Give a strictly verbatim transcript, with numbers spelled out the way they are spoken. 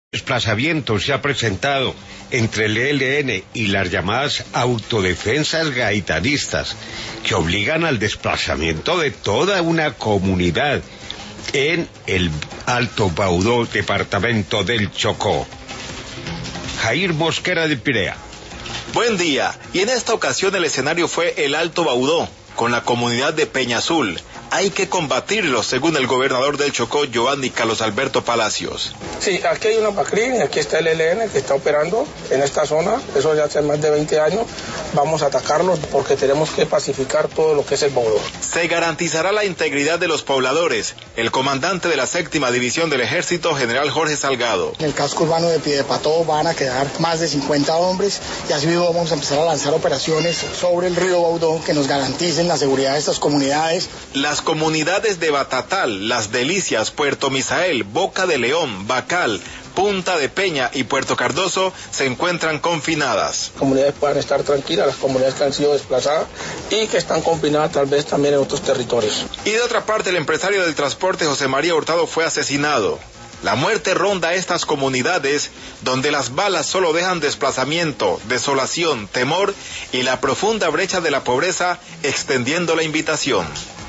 Desplazamiento se ha presentado entre el E L N y las llamadas autodefensas gaitanistas, que obligan al desplazamiento de toda una comunidad en el Alto Baudó, departamento del Chocó. Jair Mosquera de Pirea. Buen día, y en esta ocasión el escenario fue el Alto Baudó, con la comunidad de Peña Azul. Hay que combatirlo, según el gobernador del Chocó, Giovanni Carlos Alberto Palacios. Sí, aquí hay una PACRIN y aquí está el E L N que está operando en esta zona, eso ya hace más de veinte años. Vamos a atacarlos porque tenemos que pacificar todo lo que es el Baudó. Se garantizará la integridad de los pobladores. El comandante de la séptima división del ejército, general Jorge Salgado. En el casco urbano de Piedepató van a quedar más de cincuenta hombres y así vamos a empezar a lanzar operaciones sobre el río Baudó que nos garanticen la seguridad de estas comunidades. Las comunidades de Batatal, Las Delicias, Puerto Misael, Boca de León, Bacal, Punta de Peña y Puerto Cardoso se encuentran confinadas. Las comunidades puedan estar tranquilas, las comunidades que han sido desplazadas y que están confinadas tal vez también en otros territorios. Y de otra parte, el empresario del transporte José María Hurtado fue asesinado. La muerte ronda estas comunidades donde las balas solo dejan desplazamiento, desolación, temor y la profunda brecha de la pobreza, extendiendo la invitación.